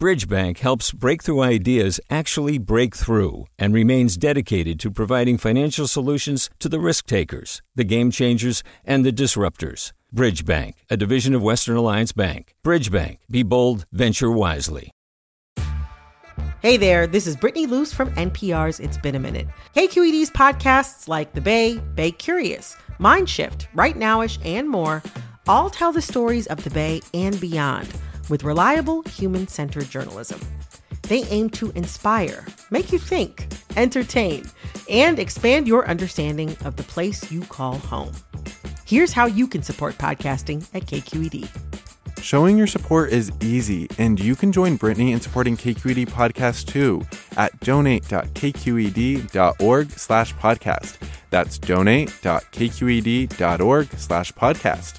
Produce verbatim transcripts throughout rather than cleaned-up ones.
Bridgebank helps breakthrough ideas actually break through and remains dedicated to providing financial solutions to the risk takers, the game changers, and the disruptors. Bridgebank, a division of Western Alliance Bank. Bridgebank, be bold, venture wisely. Hey there, this is Brittany Luce from N P R's It's Been a Minute. K Q E D's podcasts like The Bay, Bay Curious, Mindshift, Right Nowish, and more all tell the stories of the Bay and beyond with reliable, human-centered journalism. They aim to inspire, make you think, entertain, and expand your understanding of the place you call home. Here's how you can support podcasting at K Q E D. Showing your support is easy, and you can join Brittany in supporting K Q E D Podcast too at donate.kqed.org slash podcast. That's donate.kqed.org slash podcast.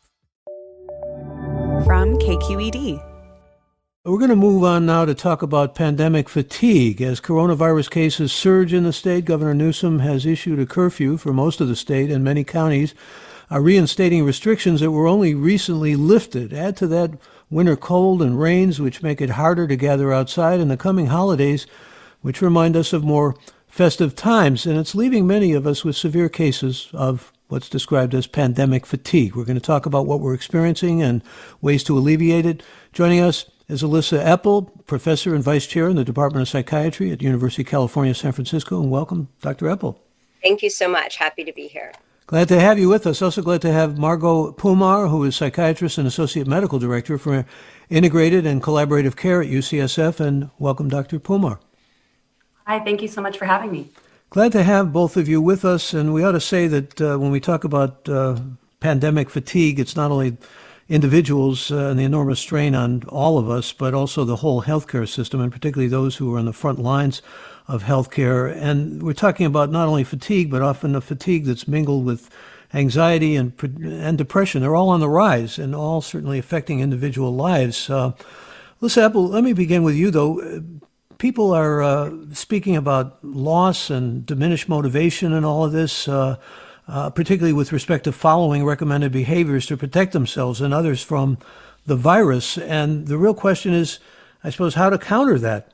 From K Q E D. We're going to move on now to talk about pandemic fatigue. As coronavirus cases surge in the state, Governor Newsom has issued a curfew for most of the state, and many counties are reinstating restrictions that were only recently lifted. Add to that winter cold and rains, which make it harder to gather outside, and the coming holidays, which remind us of more festive times. And it's leaving many of us with severe cases of what's described as pandemic fatigue. We're going to talk about what we're experiencing and ways to alleviate it. Joining us is Alyssa Epel, professor and vice chair in the Department of Psychiatry at University of California, San Francisco. And welcome, Doctor Epel. Thank you so much. Happy to be here. Glad to have you with us. Also glad to have Margot Pumar, who is psychiatrist and associate medical director for integrated and collaborative care at U C S F. And welcome, Doctor Pumar. Hi, thank you so much for having me. Glad to have both of you with us. And we ought to say that uh, when we talk about uh, pandemic fatigue, it's not only individuals uh, and the enormous strain on all of us, but also the whole healthcare system, and particularly those who are on the front lines of healthcare. And we're talking about not only fatigue, but often a fatigue that's mingled with anxiety and and depression. They're all on the rise and all certainly affecting individual lives. Uh, Alyssa Epel, let me begin with you, though. People are uh, speaking about loss and diminished motivation and all of this, uh, uh, particularly with respect to following recommended behaviors to protect themselves and others from the virus. And the real question is, I suppose, how to counter that.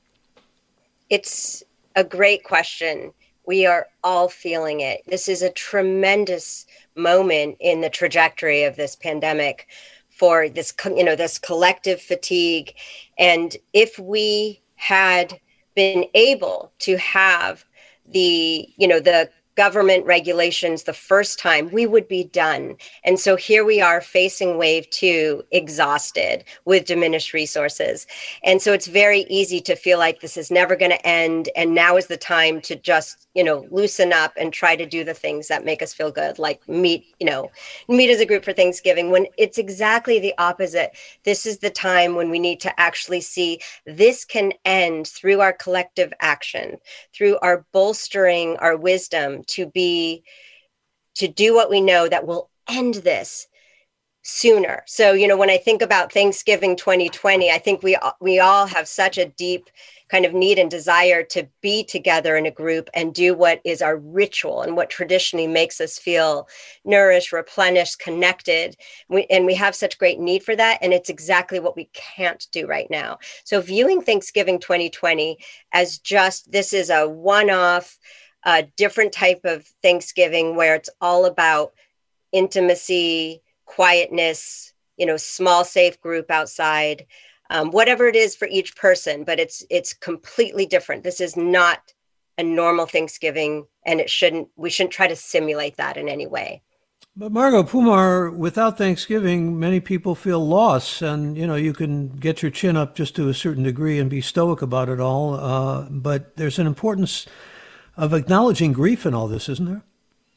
It's a great question. We are all feeling it. This is a tremendous moment in the trajectory of this pandemic for this, you know, this collective fatigue. And if we had been able to have the, you know, the government regulations the first time, we would be done. And so here we are facing wave two, exhausted with diminished resources. And so it's very easy to feel like this is never going to end. And now is the time to just, you know, loosen up and try to do the things that make us feel good, like meet, you know, meet as a group for Thanksgiving, when it's exactly the opposite. This is the time when we need to actually see this can end through our collective action, through our bolstering our wisdom to be, to do what we know that will end this sooner. So, you know, when I think about Thanksgiving twenty twenty, I think we we all have such a deep kind of need and desire to be together in a group and do what is our ritual and what traditionally makes us feel nourished, replenished, connected. We, and we have such great need for that. And it's exactly what we can't do right now. So viewing Thanksgiving twenty twenty as just, this is a one-off, a different type of Thanksgiving where it's all about intimacy, quietness, you know, small, safe group outside, um, whatever it is for each person, but it's it's completely different. This is not a normal Thanksgiving, and it shouldn't, we shouldn't try to simulate that in any way. But Margot Pumar, without Thanksgiving, many people feel lost, and, you know, you can get your chin up just to a certain degree and be stoic about it all, uh, but there's an importance of acknowledging grief in all this, isn't there?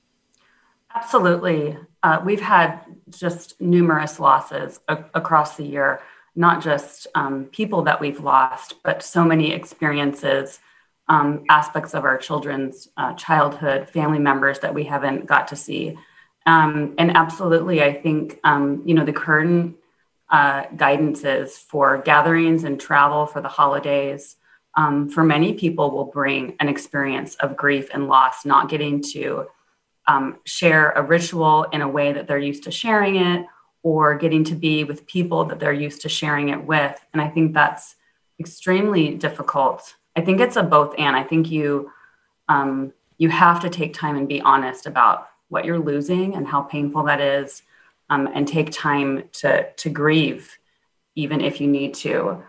Absolutely. Uh, we've had just numerous losses a- across the year, not just um, people that we've lost, but so many experiences, um, aspects of our children's uh, childhood, family members that we haven't got to see. Um, and absolutely, I think, um, you know, the current uh, guidances for gatherings and travel for the holidays, Um, for many people will bring an experience of grief and loss, not getting to um, share a ritual in a way that they're used to sharing it, or getting to be with people that they're used to sharing it with. And I think that's extremely difficult. I think it's a both and. I think you um, you have to take time and be honest about what you're losing and how painful that is, um, and take time to to grieve, even if you need to.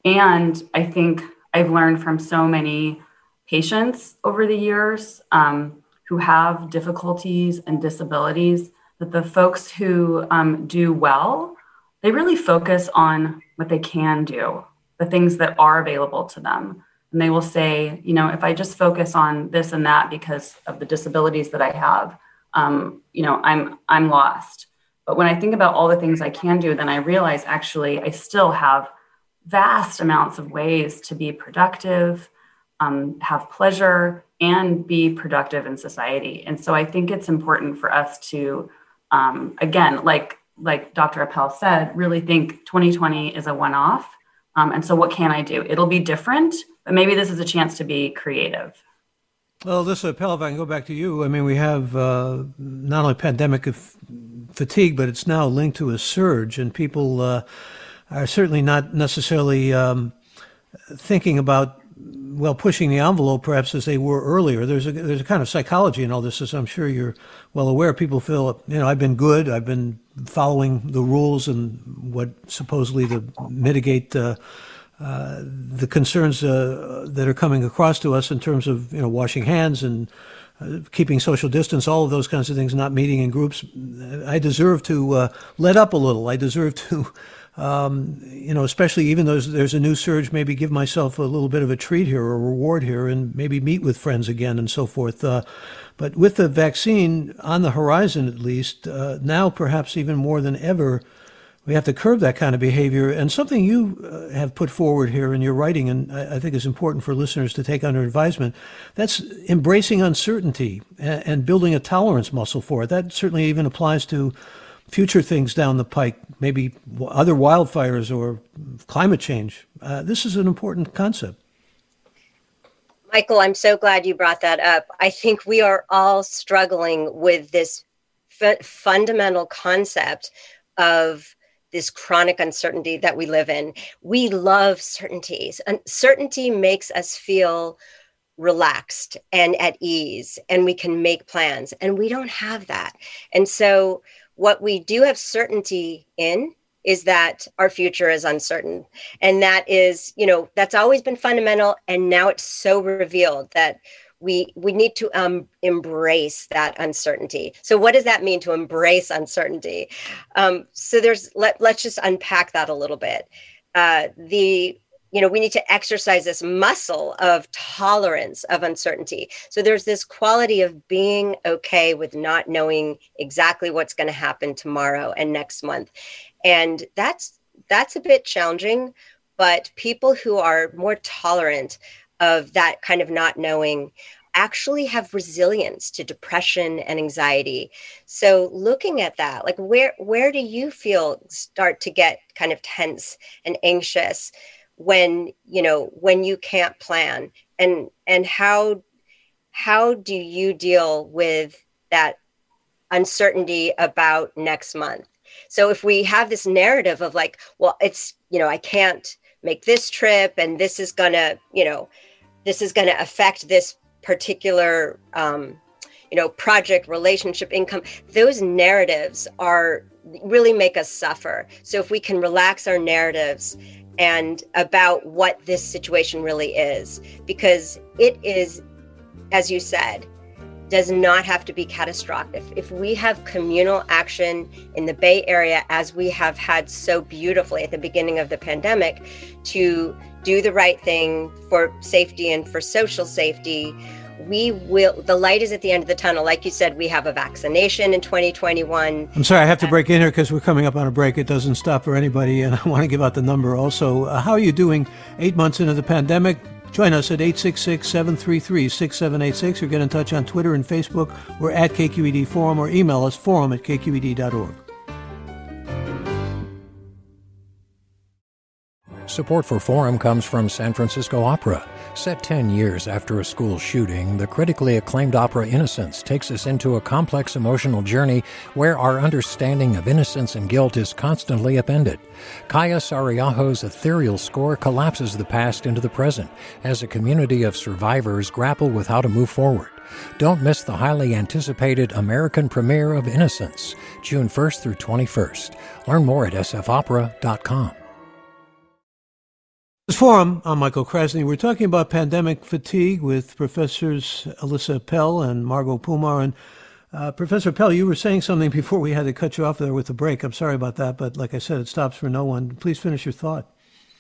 And I think I've learned from so many patients over the years um, who have difficulties and disabilities that the folks who um, do well, they really focus on what they can do, the things that are available to them. And they will say, you know, if I just focus on this and that because of the disabilities that I have, um, you know, I'm I'm lost. But when I think about all the things I can do, then I realize actually I still have vast amounts of ways to be productive, um, have pleasure, and be productive in society. And so I think it's important for us to, um, again, like like Doctor Appel said, really think twenty twenty is a one-off. Um, and so what can I do? It'll be different, but maybe this is a chance to be creative. Well, Alyssa Appel, if I can go back to you, I mean, we have uh, not only pandemic f- fatigue, but it's now linked to a surge, and people uh, are certainly not necessarily um, thinking about, well, pushing the envelope perhaps as they were earlier. There's a there's a kind of psychology in all this, as I'm sure you're well aware. People feel, you know, I've been good, I've been following the rules and what supposedly to mitigate uh, uh, the concerns uh, that are coming across to us in terms of, you know, washing hands and uh, keeping social distance, all of those kinds of things, not meeting in groups. I deserve to uh, let up a little. I deserve to. Um, you know, especially even though there's, there's a new surge, maybe give myself a little bit of a treat here or a reward here and maybe meet with friends again and so forth. Uh, but with the vaccine on the horizon, at least, uh, now perhaps even more than ever, we have to curb that kind of behavior. And something you uh, have put forward here in your writing, and I, I think is important for listeners to take under advisement, that's embracing uncertainty and, and building a tolerance muscle for it. That certainly even applies to future things down the pike, maybe other wildfires or climate change. Uh, this is an important concept. Michael, I'm so glad you brought that up. I think we are all struggling with this f- fundamental concept of this chronic uncertainty that we live in. We love certainties. Uncertainty makes us feel relaxed and at ease, and we can make plans, and we don't have that. And so what we do have certainty in is that our future is uncertain. And that is, you know, that's always been fundamental. And now it's so revealed that we we need to um, embrace that uncertainty. So what does that mean to embrace uncertainty? Um, so there's, let, let's just unpack that a little bit. Uh, the You know, we need to exercise this muscle of tolerance of uncertainty. So there's this quality of being okay with not knowing exactly what's going to happen tomorrow and next month. And that's that's a bit challenging, but people who are more tolerant of that kind of not knowing actually have resilience to depression and anxiety. So looking at that, like where where do you feel start to get kind of tense and anxious when, you know, when you can't plan, and, and how, how do you deal with that uncertainty about next month? So if we have this narrative of like, well, it's, you know, I can't make this trip and this is gonna, you know, this is gonna affect this particular, um, you know, project, relationship, income, those narratives are really make us suffer. So if we can relax our narratives and about what this situation really is, because it is, as you said, does not have to be catastrophic. If, if we have communal action in the Bay Area, as we have had so beautifully at the beginning of the pandemic, to do the right thing for safety and for social safety, we will, the light is at the end of the tunnel. Like you said, we have a vaccination in twenty twenty-one. I'm sorry, I have to break in here because we're coming up on a break. It doesn't stop for anybody, and I want to give out the number also. Uh, how are you doing eight months into the pandemic? Join us at eight six six, seven three three, six seven eight six, or get in touch on Twitter and Facebook. We're at K Q E D Forum, or email us forum at k q e d dot org. Support for Forum comes from San Francisco Opera. Set ten years after a school shooting, the critically acclaimed opera Innocence takes us into a complex emotional journey where our understanding of innocence and guilt is constantly upended. Kaya Sariaho's ethereal score collapses the past into the present as a community of survivors grapple with how to move forward. Don't miss the highly anticipated American premiere of Innocence, June first through twenty-first. Learn more at s f opera dot com. This forum, I'm Michael Krasny. We're talking about pandemic fatigue with Professors Alyssa Appel and Margot Pumar. And uh, Professor Appel, you were saying something before we had to cut you off there with the break. I'm sorry about that, but like I said, it stops for no one. Please finish your thought.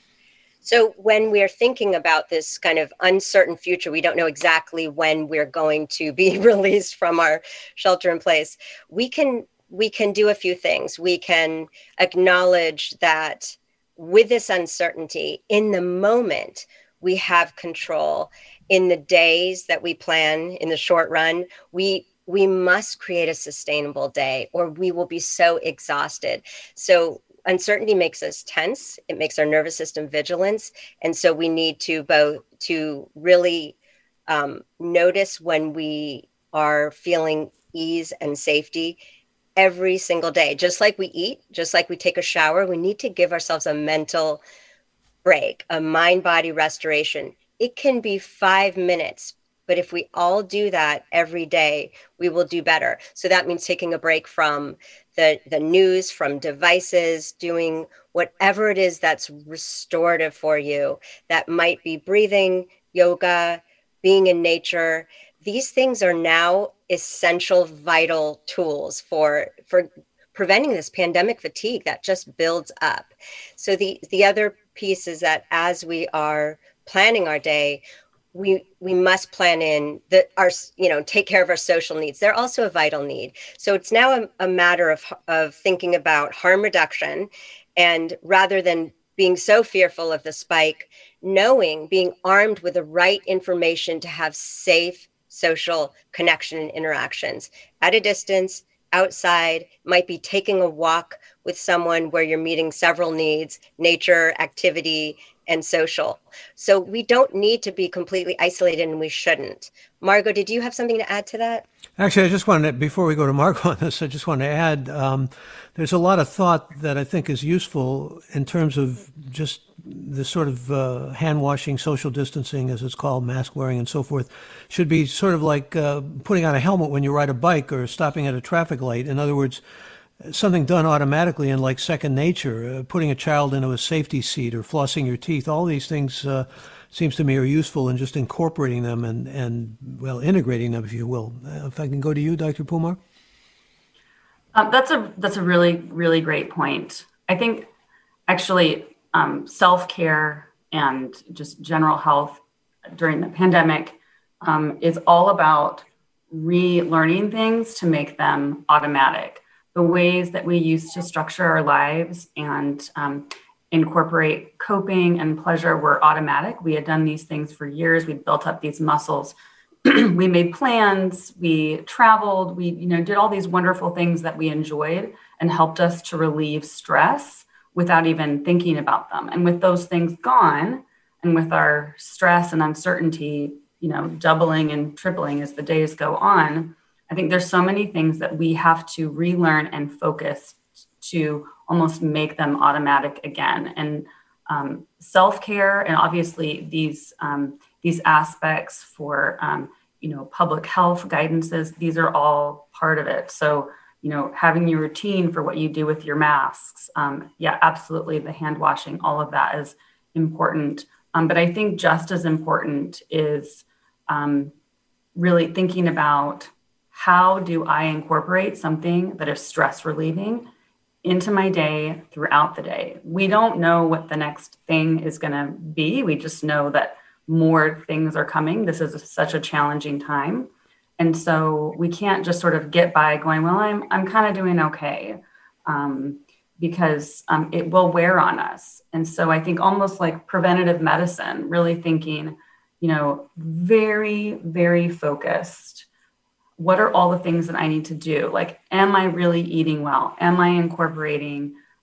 So when we're thinking about this kind of uncertain future, we don't know exactly when we're going to be released from our shelter in place. We can we can do a few things. We can acknowledge that with this uncertainty, in the moment, we have control. In the days that we plan in the short run, we we must create a sustainable day or we will be so exhausted. So uncertainty makes us tense. It makes our nervous system vigilant. And so we need to both to really um, notice when we are feeling ease and safety every single day. Just like we eat, just like we take a shower, we need to give ourselves a mental break, a mind-body restoration. It can be five minutes, but if we all do that every day, we will do better. So that means taking a break from the, the news, from devices, doing whatever it is that's restorative for you. That might be breathing, yoga, being in nature. These things are now essential, vital tools for, for preventing this pandemic fatigue that just builds up. So the, the other piece is that as we are planning our day, we we must plan in the our you know take care of our social needs. They're also a vital need. So it's now a, a matter of of thinking about harm reduction, and rather than being so fearful of the spike, knowing, being armed with the right information to have safe social connection and interactions at a distance, outside, might be taking a walk with someone where you're meeting several needs, nature, activity, and social. So we don't need to be completely isolated, and we shouldn't. Margot, did you have something to add to that? Actually, I just wanted to, before we go to Margot on this, I just want to add, um, there's a lot of thought that I think is useful in terms of just the sort of uh, hand washing, social distancing, as it's called, mask wearing and so forth, should be sort of like uh, putting on a helmet when you ride a bike or stopping at a traffic light. In other words, something done automatically and like second nature, uh, putting a child into a safety seat or flossing your teeth, all these things uh, seems to me are useful, and just incorporating them and, and well, integrating them, if you will. Uh, if I can go to you, Doctor Pumar. Um, that's a that's a really, really great point. I think actually um, self-care and just general health during the pandemic um, is all about relearning things to make them automatic. The ways that we used to structure our lives and um, incorporate coping and pleasure were automatic. We had done these things for years. We built up these muscles. We made plans. We traveled. We, you know, did all these wonderful things that we enjoyed and helped us to relieve stress without even thinking about them. And with those things gone, and with our stress and uncertainty, you know, doubling and tripling as the days go on, I think there's so many things that we have to relearn and focus to almost make them automatic again. And um, self-care, and obviously these um, these aspects for um, you know public health guidances, these are all part of it. So you know having your routine for what you do with your masks, um, yeah, absolutely, the hand washing, all of that is important. Um, but I think just as important is um, really thinking about, how do I incorporate something that is stress relieving into my day throughout the day? We don't know what the next thing is going to be. We just know that more things are coming. This is a, such a challenging time. And so we can't just sort of get by going, well, I'm I'm kind of doing okay, um, because um, it will wear on us. And so I think almost like preventative medicine, really thinking, you know, very, very focused. What are all the things that I need to do? Like, am I really eating well? Am I incorporating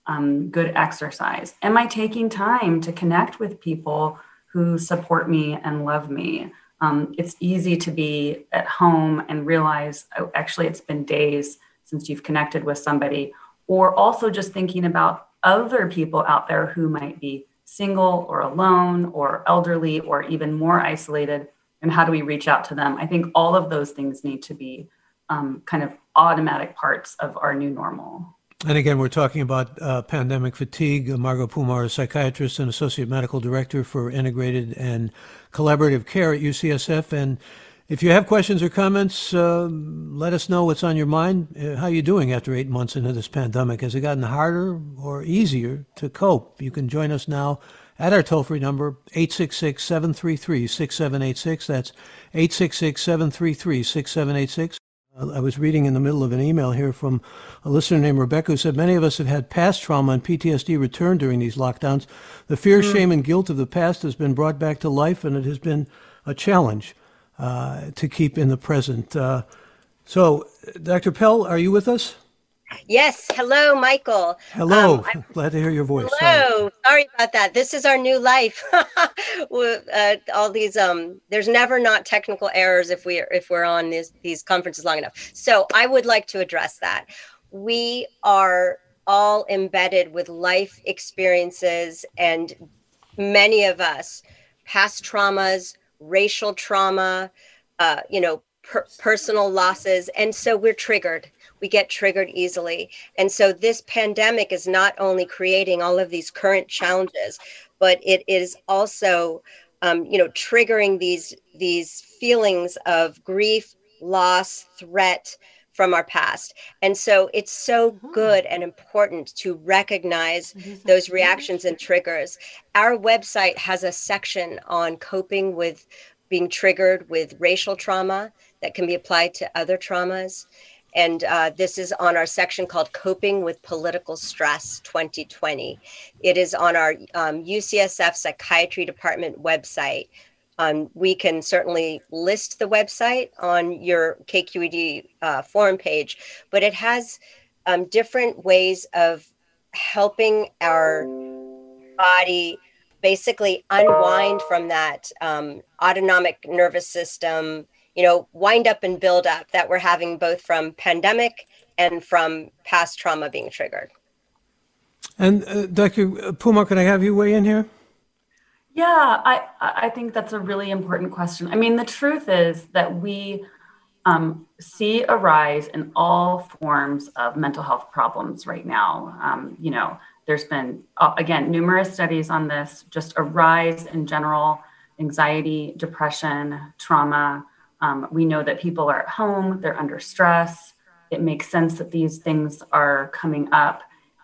um, good exercise? Am I taking time to connect with people who support me and love me? Um, it's easy to be at home and realize, oh, actually, it's been days since you've connected with somebody, or also just thinking about other people out there who might be single or alone or elderly or even more isolated, and how do we reach out to them? I think all of those things need to be um, kind of automatic parts of our new normal. And again, we're talking about uh, pandemic fatigue. Margot Pumar is psychiatrist and associate medical director for integrated and collaborative care at U C S F. And if you have questions or comments, uh, let us know what's on your mind. Uh, how are you doing after eight months into this pandemic? Has it gotten harder or easier to cope? You can join us now at our toll-free number, eight six six, seven three three, six seven eight six. That's eight six six, seven three three, six seven eight six. I was reading in the middle of an email here from a listener named Rebecca who said, many of us have had past trauma and P T S D return during these lockdowns. The fear, mm. shame, and guilt of the past has been brought back to life, and it has been a challenge uh, to keep in the present. Uh, so, Doctor Pell, are you with us? Yes. Hello, Michael. Hello. Um, Glad to hear your voice. Hello. Sorry. Sorry about that. This is our new life. uh, all these, um, there's never not technical errors if we if we're on these these conferences long enough. So I would like to address that. We are all embedded with life experiences, and many of us past traumas, racial trauma, uh, you know, per- personal losses, and so we're triggered. We get triggered easily. And so this pandemic is not only creating all of these current challenges, but it is also, um, you know, triggering these, these feelings of grief, loss, threat from our past. And so it's so good and important to recognize those reactions and triggers. Our website has a section on coping with being triggered with racial trauma that can be applied to other traumas. And uh, this is on our section called Coping with Political Stress twenty twenty. It is on our um, U C S F Psychiatry Department website. Um, we can certainly list the website on your K Q E D uh, forum page, but it has um, different ways of helping our body basically unwind from that um, autonomic nervous system, you know, wind up and build up that we're having both from pandemic and from past trauma being triggered. And uh, Doctor Pumar, can I have you weigh in here? Yeah, I, I think that's a really important question. I mean, the truth is that we um, see a rise in all forms of mental health problems right now. Um, you know, there's been, uh, again, numerous studies on this, just a rise in general anxiety, depression, trauma. Um, we know that people are at home, they're under stress. It makes sense that these things are coming up.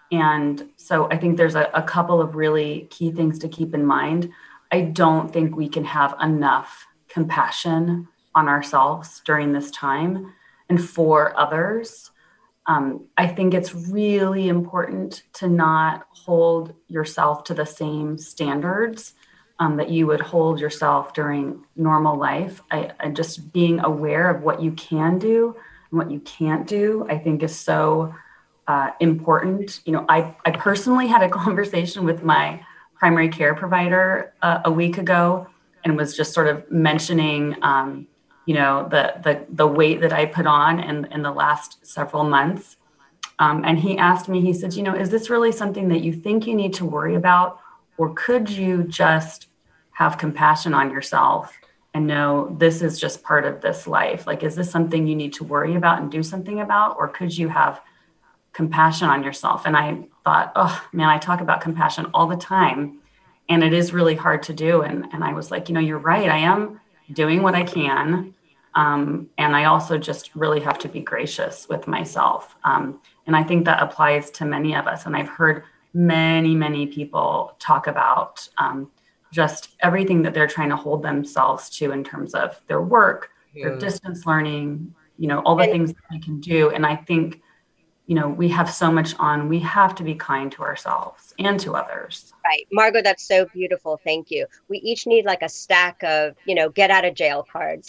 And so I think there's a, a couple of really key things to keep in mind. I don't think we can have enough compassion on ourselves during this time and for others. Um, I think it's really important to not hold yourself to the same standards um, that you would hold yourself during normal life. I, I just being aware of what you can do and what you can't do, I think is so uh, important. You know, I, I personally had a conversation with my primary care provider uh, a week ago and was just sort of mentioning, um, you know, the, the, the weight that I put on in, in the last several months. Um, and he asked me, he said, you know, is this really something that you think you need to worry about? Or could you just have compassion on yourself and know this is just part of this life? Like, is this something you need to worry about and do something about? Or could you have compassion on yourself? And I thought, oh man, I talk about compassion all the time and it is really hard to do. And, and I was like, you know, you're right. I am doing what I can. Um, and I also just really have to be gracious with myself. Um, and I think that applies to many of us. And I've heard many, many people talk about um, just everything that they're trying to hold themselves to in terms of their work, yeah. their distance learning, you know, all the and, things that they can do. And I think, you know, we have so much on, we have to be kind to ourselves and to others. Right. Margot, that's so beautiful. Thank you. We each need like a stack of, you know, get out of jail cards. Like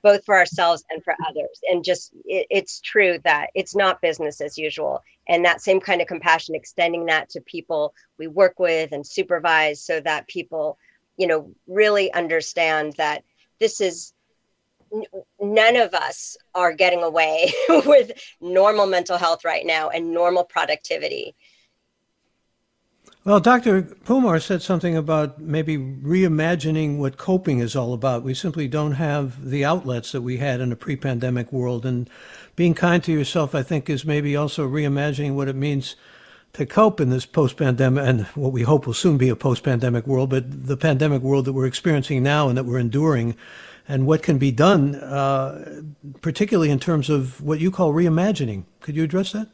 both for ourselves and for others. And just, it, it's true that it's not business as usual. And that same kind of compassion, extending that to people we work with and supervise, so that people, you know, really understand that this is, none of us are getting away with normal mental health right now and normal productivity. Well, Doctor Pumar said something about maybe reimagining what coping is all about. We simply don't have the outlets that we had in a pre-pandemic world. And being kind to yourself, I think, is maybe also reimagining what it means to cope in this post-pandemic, and what we hope will soon be a post-pandemic world, but the pandemic world that we're experiencing now and that we're enduring, and what can be done, uh, particularly in terms of what you call reimagining. Could you address that?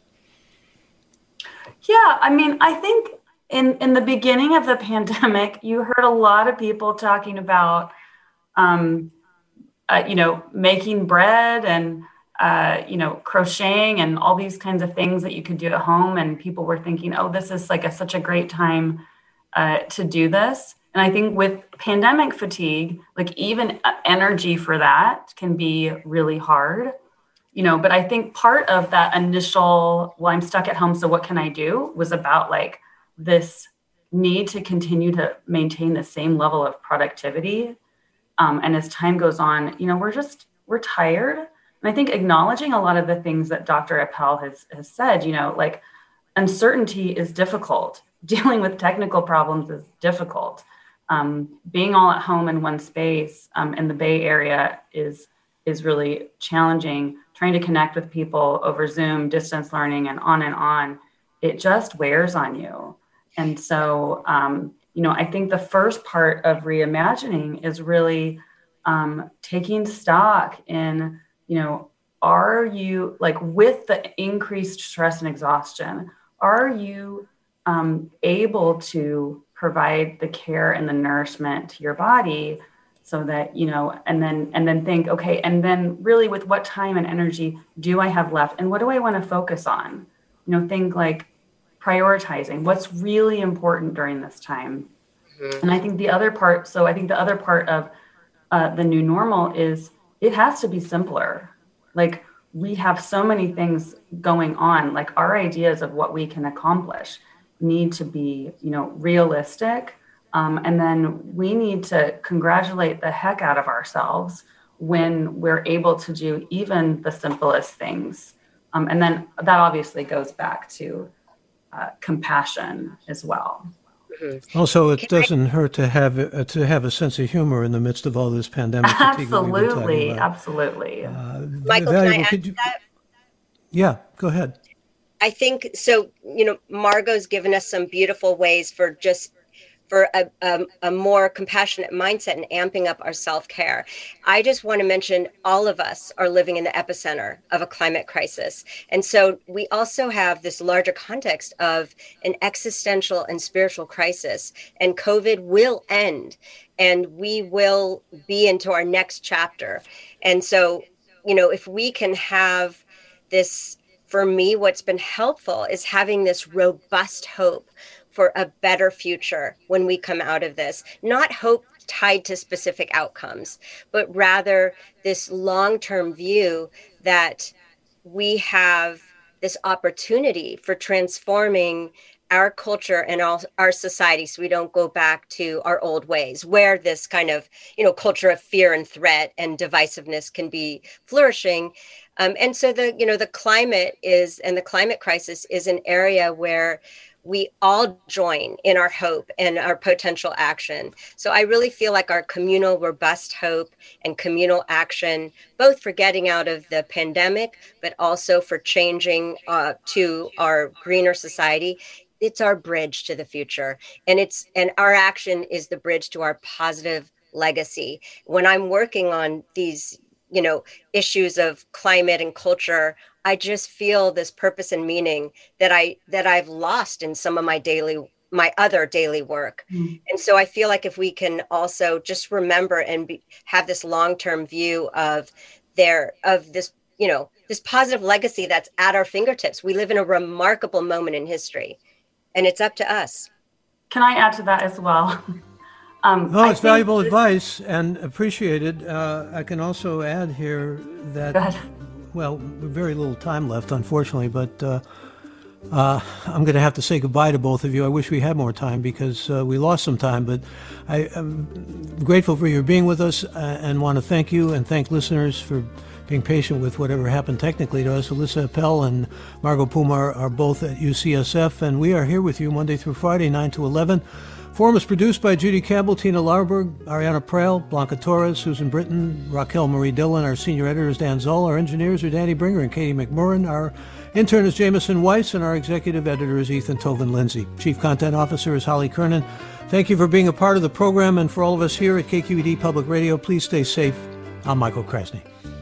Yeah, I mean, I think in, in the beginning of the pandemic, you heard a lot of people talking about, um, uh, you know, making bread and, uh, you know, crocheting and all these kinds of things that you could do at home. And people were thinking, oh, this is like a, such a great time uh, to do this. And I think with pandemic fatigue, like even energy for that can be really hard, you know, but I think part of that initial, well, I'm stuck at home, so what can I do, was about like this need to continue to maintain the same level of productivity. Um, and as time goes on, you know, we're just, we're tired. And I think acknowledging a lot of the things that Doctor Appel has, has said, you know, like uncertainty is difficult. Dealing with technical problems is difficult. Um, being all at home in one space um, in the Bay Area is is really challenging. Trying to connect with people over Zoom, distance learning, and on and on, it just wears on you. And so, um, you know, I think the first part of reimagining is really um, taking stock in, you know, are you, like, with the increased stress and exhaustion, are you um, able to provide the care and the nourishment to your body, so that, you know, and then, and then think, okay, and then really with what time and energy do I have left? And what do I want to focus on? You know, think like prioritizing what's really important during this time. Mm-hmm. And I think the other part, so I think the other part of uh, the new normal is it has to be simpler. Like, we have so many things going on, like our ideas of what we can accomplish need to be, you know, realistic. Um, and then we need to congratulate the heck out of ourselves when we're able to do even the simplest things. Um, and then that obviously goes back to uh, compassion as well. Mm-hmm. Also, it Can doesn't I... hurt to have uh, to have a sense of humor in the midst of all this pandemic fatigue. Absolutely, absolutely. Uh, Michael, can I add you... to that? Yeah, go ahead. I think so. You know, Margot's given us some beautiful ways for just for a, a, a more compassionate mindset and amping up our self-care. I just want to mention all of us are living in the epicenter of a climate crisis. And so we also have this larger context of an existential and spiritual crisis, and COVID will end and we will be into our next chapter. And so, you know, if we can have this, for me, what's been helpful is having this robust hope for a better future when we come out of this. Not hope tied to specific outcomes, but rather this long-term view that we have this opportunity for transforming our culture and all, our society, so we don't go back to our old ways, where this kind of, you know, culture of fear and threat and divisiveness can be flourishing. Um, and so the, you know, the climate is, and the climate crisis is an area where we all join in our hope and our potential action. So I really feel like our communal robust hope and communal action, both for getting out of the pandemic, but also for changing uh, to our greener society, it's our bridge to the future. And it's, and our action is the bridge to our positive legacy. When I'm working on these, you know, issues of climate and culture, I just feel this purpose and meaning that I that I've lost in some of my daily my other daily work. Mm-hmm. And so I feel like if we can also just remember and be, have this long-term view of their of this, you know, this positive legacy that's at our fingertips. We live in a remarkable moment in history, and it's up to us. Can I add to that as well? Um, no, it's valuable that, advice and appreciated. Uh, I can also add here that, well, very little time left, unfortunately, but uh, uh, I'm going to have to say goodbye to both of you. I wish we had more time because uh, we lost some time, but I, I'm grateful for your being with us uh, and want to thank you and thank listeners for being patient with whatever happened technically to us. Alyssa Appel and Margot Pumar are both at U C S F, and we are here with you Monday through Friday, nine to eleven. Forum is produced by Judy Campbell, Tina Larberg, Ariana Prale, Blanca Torres, Susan Britton, Raquel Marie Dillon. Our senior editor is Dan Zoll. Our engineers are Danny Bringer and Katie McMurrin. Our intern is Jameson Weiss, and our executive editor is Ethan Toven Lindsay. Chief Content Officer is Holly Kernan. Thank you for being a part of the program, and for all of us here at K Q E D Public Radio, please stay safe. I'm Michael Krasny.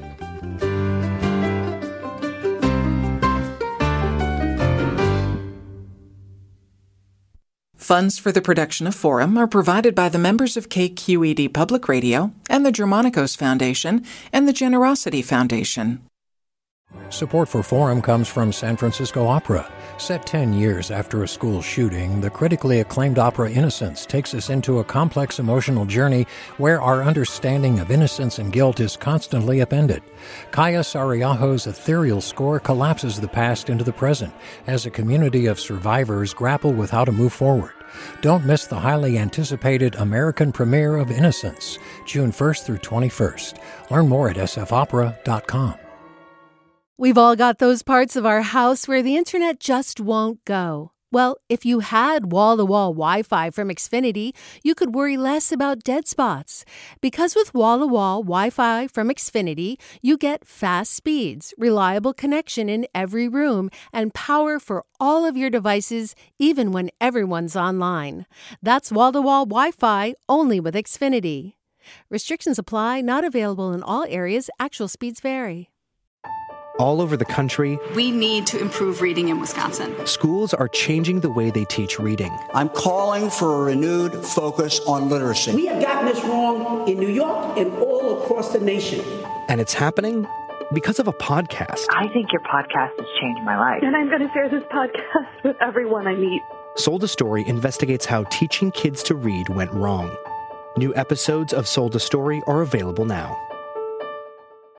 Funds for the production of Forum are provided by the members of K Q E D Public Radio and the Germanicos Foundation and the Generosity Foundation. Support for Forum comes from San Francisco Opera. Set ten years after a school shooting, the critically acclaimed opera Innocence takes us into a complex emotional journey where our understanding of innocence and guilt is constantly upended. Kaya Sariaho's ethereal score collapses the past into the present as a community of survivors grapple with how to move forward. Don't miss the highly anticipated American premiere of Innocence, June first through twenty-first. Learn more at s f opera dot com. We've all got those parts of our house where the internet just won't go. Well, if you had wall-to-wall Wi-Fi from Xfinity, you could worry less about dead spots. Because with wall-to-wall Wi-Fi from Xfinity, you get fast speeds, reliable connection in every room, and power for all of your devices, even when everyone's online. That's wall-to-wall Wi-Fi only with Xfinity. Restrictions apply, not available in all areas. Actual speeds vary. All over the country, we need to improve reading in Wisconsin. Schools are changing the way they teach reading. I'm calling for a renewed focus on literacy. We have gotten this wrong in New York and all across the nation. And it's happening because of a podcast. I think your podcast has changed my life. And I'm going to share this podcast with everyone I meet. Sold a Story investigates how teaching kids to read went wrong. New episodes of Sold a Story are available now.